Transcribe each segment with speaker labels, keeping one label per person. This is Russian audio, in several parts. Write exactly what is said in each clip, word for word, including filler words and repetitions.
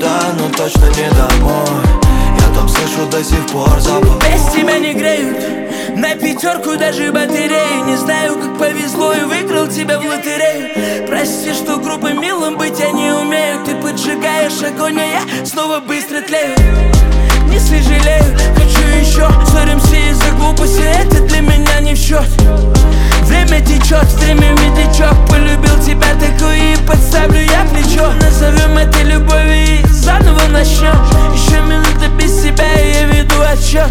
Speaker 1: куда, но точно не домой. Я там слышу до сих пор запах.
Speaker 2: Без тебя не греют, на пятерку даже батареи. Не знаю, как повезло и выиграл тебя в лотерею. Прости, что грубым милым быть я не умею. Ты поджигаешь огонь, а я снова быстро тлею. Не сожалею, хочу еще. Ссоримся из-за глупости, это для меня не в счет. Время течет, время медлячок. Полюбил тебя такой и подставлю я плечо. Назовем это любовью и заново начнем. Еще минута без тебя, и я веду отсчет.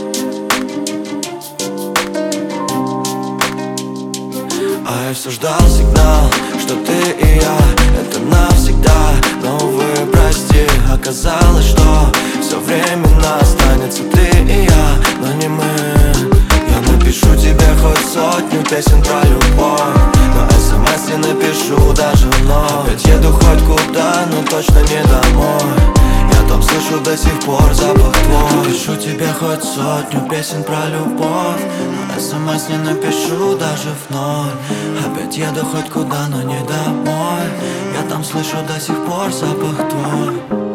Speaker 1: А я все ждал сигнал, что ты и я — это навсегда. Но, увы, прости, оказалось, что все временно останется ты и я, но не мы. Я напишу тебе хоть сотню песен про любовь, но смс не напишу даже вновь. Опять еду хоть куда, но точно не домой. Я там слышу до сих пор запах твой. Напишу тебе хоть сотню песен про любовь, но смс не напишу даже вновь. Опять еду хоть куда, но не домой. Я там слышу до сих пор запах твой.